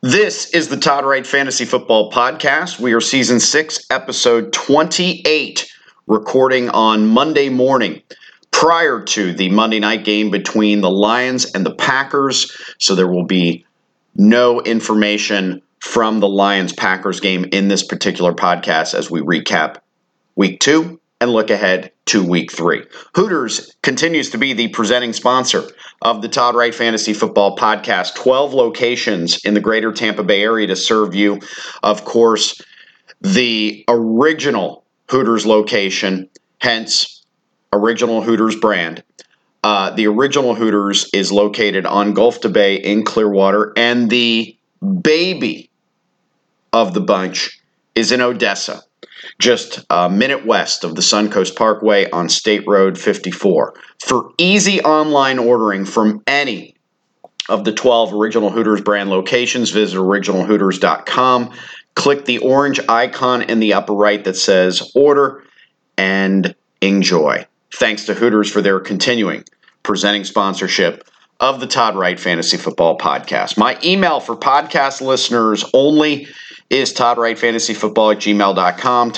This is the Todd Wright Fantasy Football Podcast. We are Season 6, Episode 28, recording on Monday morning prior to the Monday night game between the Lions and the Packers. So there will be no information from the Lions-Packers game in this particular podcast as we recap Week 2 and look ahead to Week 3. Hooters continues to be the presenting sponsor of the Todd Wright Fantasy Football Podcast. 12 locations in the greater Tampa Bay area to serve you. Of course, the original Hooters location, hence original Hooters brand. The original Hooters is located on Gulf to Bay in Clearwater, and the baby of the bunch is in Odessa, just a minute west of the Suncoast Parkway on State Road 54. For easy online ordering from any of the 12 Original Hooters brand locations, visit originalhooters.com. Click the orange icon in the upper right that says Order and Enjoy. Thanks to Hooters for their continuing presenting sponsorship of the Todd Wright Fantasy Football Podcast. My email for podcast listeners only is toddwrightfantasyfootball@gmail.com,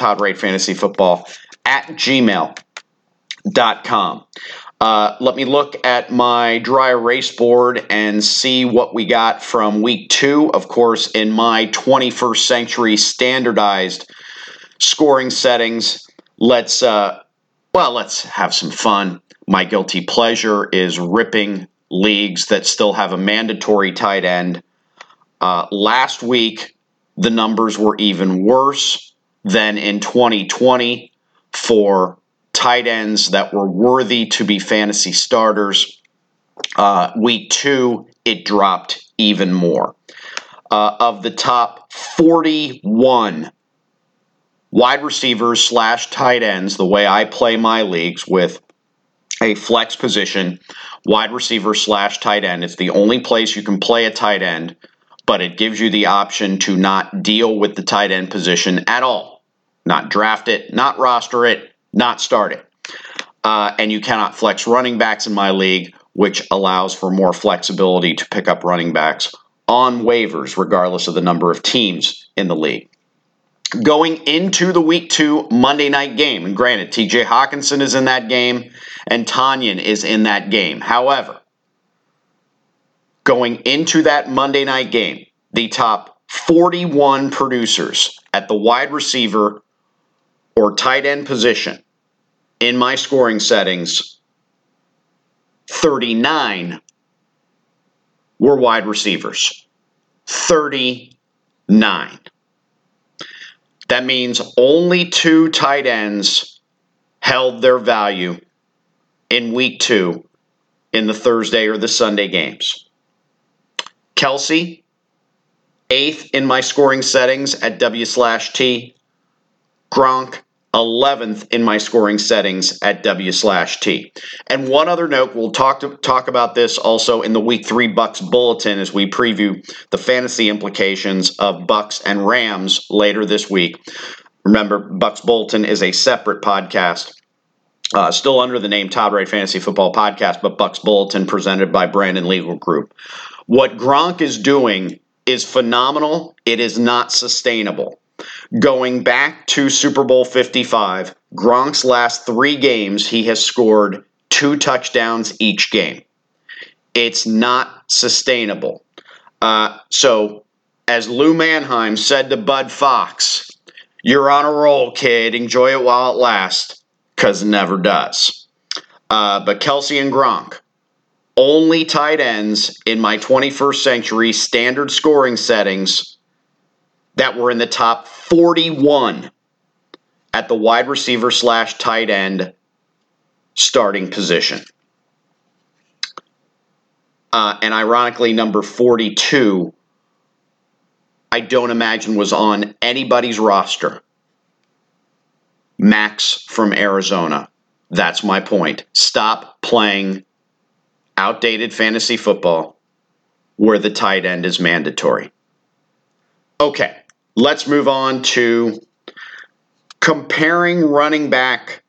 toddwrightfantasyfootball@gmail.com. Let me look at my dry erase board and see what we got from Week 2. Of course, in my 21st century standardized scoring settings, let's have some fun. My guilty pleasure is ripping leagues that still have a mandatory tight end. Last week, the numbers were even worse than in 2020 for tight ends that were worthy to be fantasy starters. Week 2, it dropped even more. Of the top 41 wide receivers / tight ends, the way I play my leagues with a flex position, wide receiver / tight end, it's the only place you can play a tight end, but it gives you the option to not deal with the tight end position at all. Not draft it, not roster it, not start it. And you cannot flex running backs in my league, which allows for more flexibility to pick up running backs on waivers, regardless of the number of teams in the league. Going into the Week 2 Monday night game, and granted, TJ Hawkinson is in that game, and Tanyan is in that game. However, going into that Monday night game, the top 41 producers at the wide receiver or tight end position in my scoring settings, 39 were wide receivers. 39. That means only 2 tight ends held their value in Week 2 in the Thursday or the Sunday games. Kelsey, 8th in my scoring settings at W/T. Gronk, 11th in my scoring settings at W/T. And one other note, we'll talk about this also in the Week 3 Bucks Bulletin as we preview the fantasy implications of Bucks and Rams later this week. Remember, Bucks Bulletin is a separate podcast, still under the name Todd Wright Fantasy Football Podcast, but Bucks Bulletin presented by Brandon Legal Group. What Gronk is doing is phenomenal. It is not sustainable. Going back to Super Bowl 55, Gronk's last 3 games, he has scored 2 touchdowns each game. It's not sustainable. So, as Lou Manheim said to Bud Fox, you're on a roll, kid. Enjoy it while it lasts, because it never does. But Kelsey and Gronk, only tight ends in my 21st century standard scoring settings that were in the top 41 at the wide receiver / tight end starting position. And ironically, number 42, I don't imagine was on anybody's roster. Max from Arizona. That's my point. Stop playing outdated fantasy football where the tight end is mandatory. Okay, let's move on to comparing running back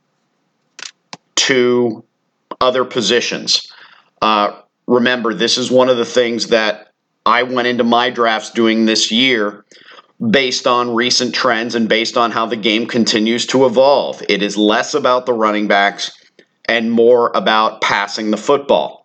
to other positions. Remember, this is one of the things that I went into my drafts doing this year based on recent trends and based on how the game continues to evolve. It is less about the running backs and more about passing the football.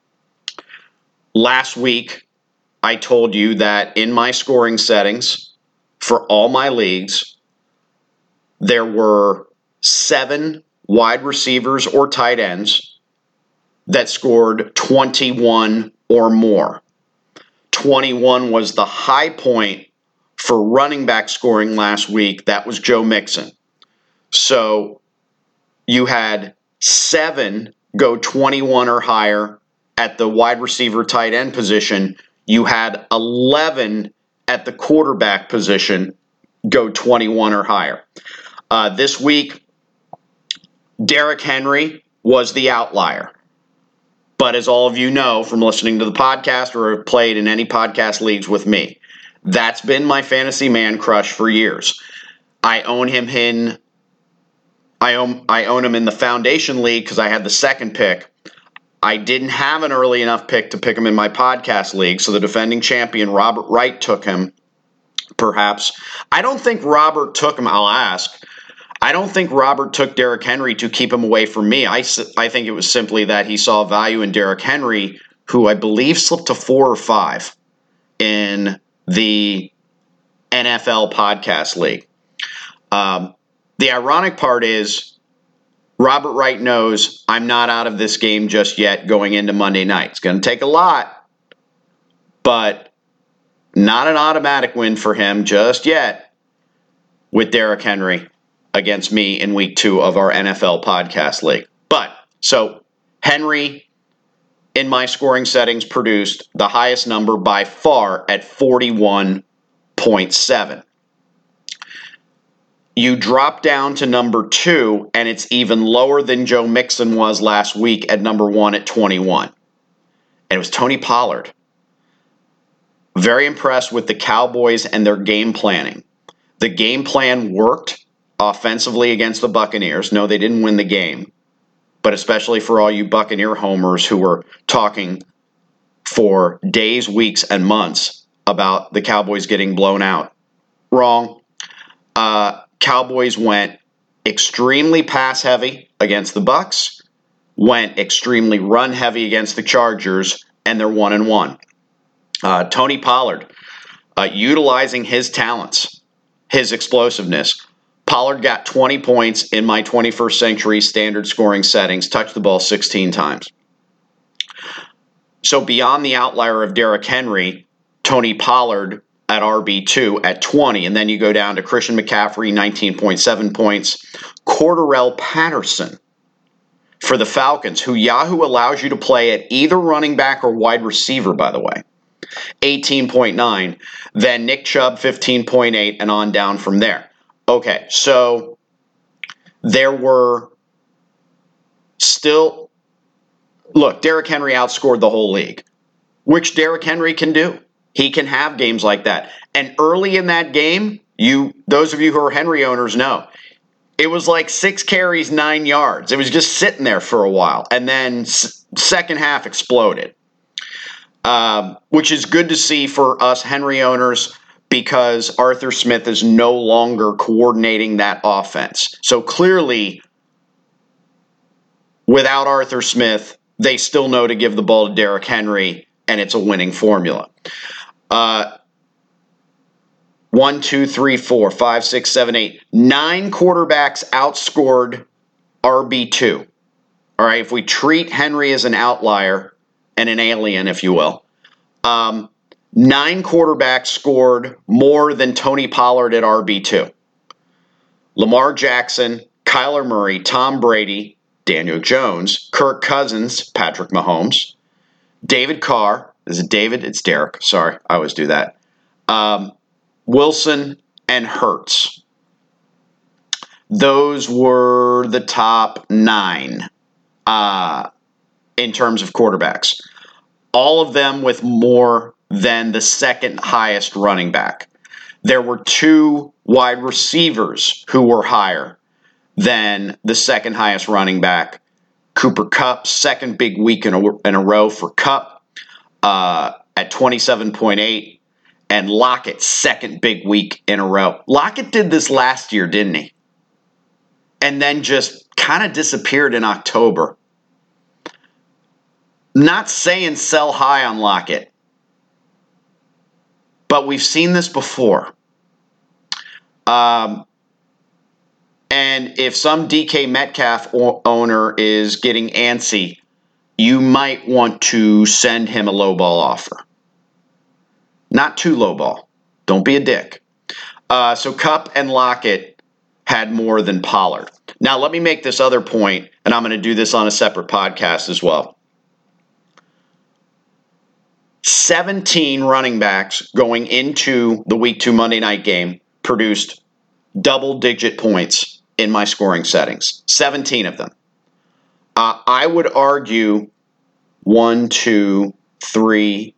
Last week, I told you that in my scoring settings for all my leagues, there were 7 wide receivers or tight ends that scored 21 or more. 21 was the high point for running back scoring last week. That was Joe Mixon. So you had 7 go 21 or higher at the wide receiver tight end position. You had 11 at the quarterback position go 21 or higher. This week, Derrick Henry was the outlier. But as all of you know from listening to the podcast or have played in any podcast leagues with me, that's been my fantasy man crush for years. I own him in the Foundation League because I had the second pick. I didn't have an early enough pick to pick him in my podcast league, so the defending champion Robert Wright took him. Perhaps. I don't think Robert took him. I'll ask. I don't think Robert took Derrick Henry to keep him away from me. I think it was simply that he saw value in Derrick Henry, who I believe slipped to 4 or 5 in the NFL podcast league. The ironic part is Robert Wright knows I'm not out of this game just yet going into Monday night. It's going to take a lot, but not an automatic win for him just yet with Derrick Henry against me in week 2 of our NFL podcast league. But, so Henry in my scoring settings produced the highest number by far at 41.7. You drop down to number 2, and it's even lower than Joe Mixon was last week at number 1 at 21. And it was Tony Pollard. Very impressed with the Cowboys and their game planning. The game plan worked offensively against the Buccaneers. No, they didn't win the game. But especially for all you Buccaneer homers who were talking for days, weeks, and months about the Cowboys getting blown out. Wrong. Cowboys went extremely pass-heavy against the Bucs, went extremely run-heavy against the Chargers, and they're 1-1. Tony Pollard, utilizing his talents, his explosiveness. Pollard got 20 points in my 21st century standard scoring settings, touched the ball 16 times. So beyond the outlier of Derrick Henry, Tony Pollard at RB2 at 20, and then you go down to Christian McCaffrey, 19.7 points. Cordarrelle Patterson for the Falcons, who Yahoo allows you to play at either running back or wide receiver, by the way, 18.9. Then Nick Chubb, 15.8, and on down from there. Okay, so there were still, look, Derrick Henry outscored the whole league, which Derrick Henry can do. He can have games like that. And early in that game, those of you who are Henry owners know, it was like 6 carries, 9 yards. It was just sitting there for a while. And then second half exploded, which is good to see for us Henry owners because Arthur Smith is no longer coordinating that offense. So clearly, without Arthur Smith, they still know to give the ball to Derrick Henry, and it's a winning formula. 1, 2, 3, 4, 5, 6, 7, 8. 9 quarterbacks outscored RB2. All right, if we treat Henry as an outlier and an alien, if you will, 9 quarterbacks scored more than Tony Pollard at RB2. Lamar Jackson, Kyler Murray, Tom Brady, Daniel Jones, Kirk Cousins, Patrick Mahomes, David Carr. Is it David? It's Derek. Sorry, I always do that. Wilson and Hurts. Those were the top 9 in terms of quarterbacks. All of them with more than the second highest running back. There were 2 wide receivers who were higher than the second highest running back. Cooper Kupp, second big week in a row for Kupp. at 27.8, and Lockett, second big week in a row. Lockett did this last year, didn't he? And then just kind of disappeared in October. Not saying sell high on Lockett, but we've seen this before. And if some DK Metcalf owner is getting antsy, you might want to send him a low ball offer. Not too low ball. Don't be a dick. So Kupp and Lockett had more than Pollard. Now let me make this other point, and I'm going to do this on a separate podcast as well. 17 running backs going into the Week 2 Monday night game produced double-digit points in my scoring settings. 17 of them. I would argue 1, 2, 3,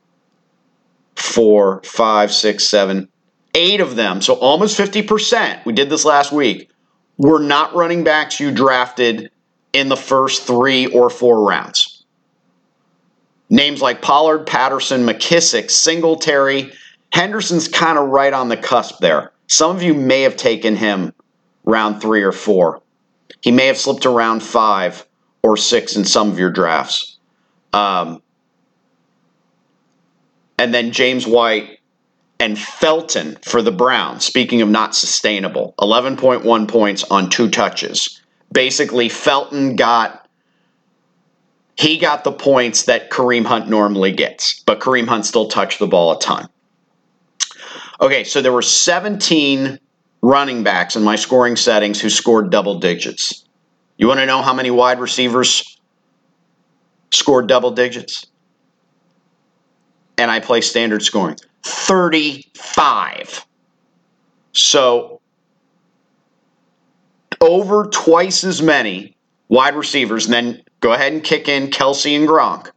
4, 5, 6, 7, 8 of them, so almost 50%, we did this last week, were not running backs you drafted in the first 3 or 4 rounds. Names like Pollard, Patterson, McKissick, Singletary. Henderson's kind of right on the cusp there. Some of you may have taken him round 3 or 4. He may have slipped to round 5 or 6 in some of your drafts. And then James White and Felton for the Browns. Speaking of not sustainable, 11.1 points on 2 touches. Basically, Felton got the points that Kareem Hunt normally gets, but Kareem Hunt still touched the ball a ton. Okay, so there were 17 running backs in my scoring settings who scored double digits. You want to know how many wide receivers scored double digits? And I play standard scoring. 35. So over twice as many wide receivers, and then go ahead and kick in Kelsey and Gronk.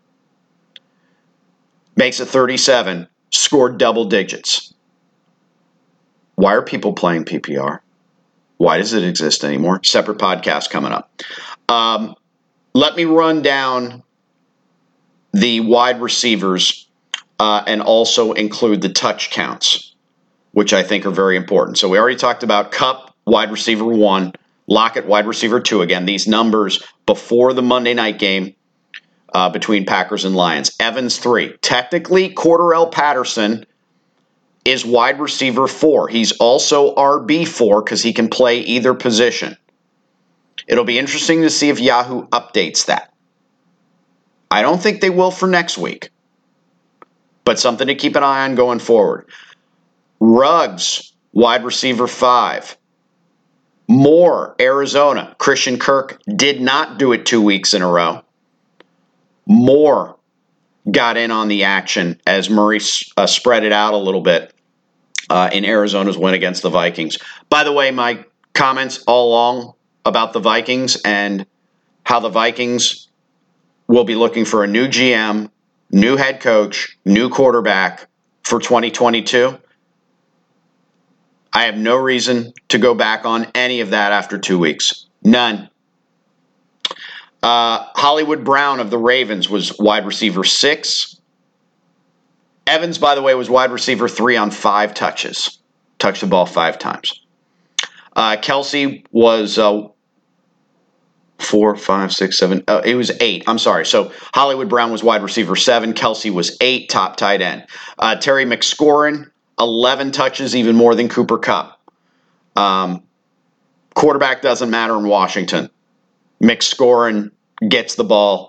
Makes it 37. Scored double digits. Why are people playing PPR? Why does it exist anymore? Separate podcast coming up. Let me run down the wide receivers and also include the touch counts, which I think are very important. So we already talked about Kupp, wide receiver 1, Lockett, wide receiver 2. Again, these numbers before the Monday night game between Packers and Lions. Evans 3. Technically, Cordarrelle Patterson is wide receiver 4. He's also RB4 because he can play either position. It'll be interesting to see if Yahoo updates that. I don't think they will for next week, but something to keep an eye on going forward. Ruggs, wide receiver 5. Moore, Arizona. Christian Kirk did not do it 2 weeks in a row. Moore got in on the action as Murray spread it out a little bit in Arizona's win against the Vikings. By the way, my comments all along about the Vikings and how the Vikings will be looking for a new GM, new head coach, new quarterback for 2022. I have no reason to go back on any of that after 2 weeks. None. Hollywood Brown of the Ravens was wide receiver 6. Evans, by the way, was wide receiver 3 on 5 touches. Touched the ball 5 times. Kelsey was 4, 5, 6, 7. It was 8. I'm sorry. So Hollywood Brown was wide receiver 7. Kelsey was 8, top tight end. Terry McScorin, 11 touches, even more than Cooper Kupp. Quarterback doesn't matter in Washington. McScorin gets the ball.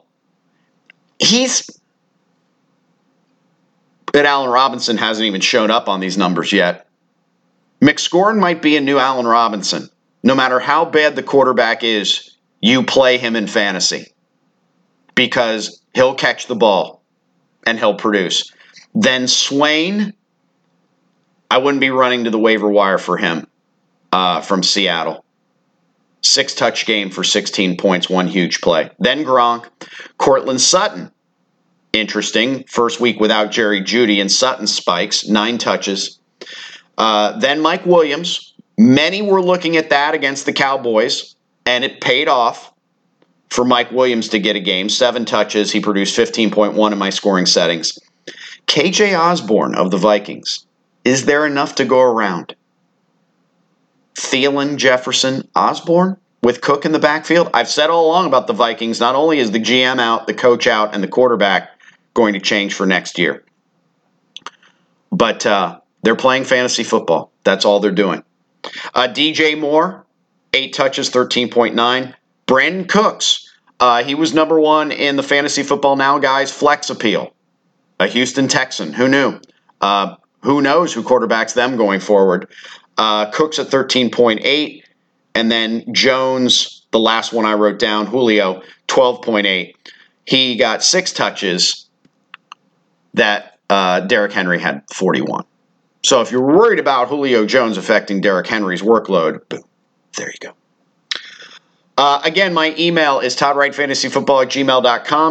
But Allen Robinson hasn't even shown up on these numbers yet. McScorin might be a new Allen Robinson. No matter how bad the quarterback is, you play him in fantasy because he'll catch the ball and he'll produce. Then Swain, I wouldn't be running to the waiver wire for him from Seattle. 6-touch game for 16 points, 1 huge play. Then Gronk. Courtland Sutton. Interesting. First week without Jerry Jeudy, and Sutton spikes, 9 touches. Then Mike Williams. Many were looking at that against the Cowboys, and it paid off for Mike Williams to get a game. 7 touches. He produced 15.1 in my scoring settings. KJ Osborne of the Vikings. Is there enough to go around? Thielen, Jefferson, Osborne with Cook in the backfield? I've said all along about the Vikings, not only is the GM out, the coach out, and the quarterback going to change for next year, but they're playing fantasy football. That's all they're doing. DJ Moore, 8 touches, 13.9. Brandon Cooks, he was number 1 in the Fantasy Football Now guys flex appeal. A Houston Texan. Who knew? Who knows who quarterbacks them going forward? Cooks at 13.8. And then Jones, the last one I wrote down, Julio, 12.8. He got 6 touches that Derrick Henry had 41. So if you're worried about Julio Jones affecting Derrick Henry's workload, boom, there you go. Again, my email is toddwrightfantasyfootball@gmail.com,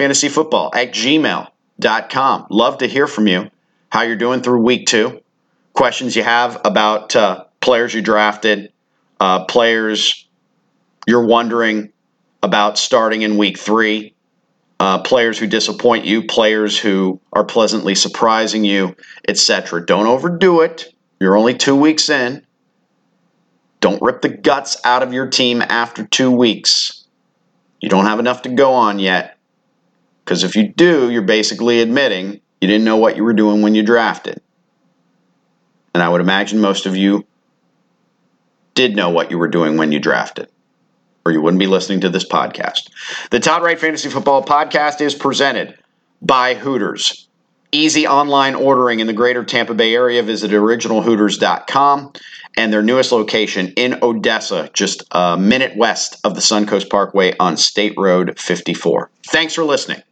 toddwrightfantasyfootball@gmail.com. Love to hear from you, how you're doing through week 2, questions you have about players you drafted, players you're wondering about starting in week 3, players who disappoint you, players who are pleasantly surprising you, etc. Don't overdo it. You're only 2 weeks in. Don't rip the guts out of your team after 2 weeks. You don't have enough to go on yet. Because if you do, you're basically admitting you didn't know what you were doing when you drafted. And I would imagine most of you did know what you were doing when you drafted, or you wouldn't be listening to this podcast. The Todd Wright Fantasy Football Podcast is presented by Hooters. Easy online ordering in the greater Tampa Bay area. Visit originalhooters.com and their newest location in Odessa, just a minute west of the Suncoast Parkway on State Road 54. Thanks for listening.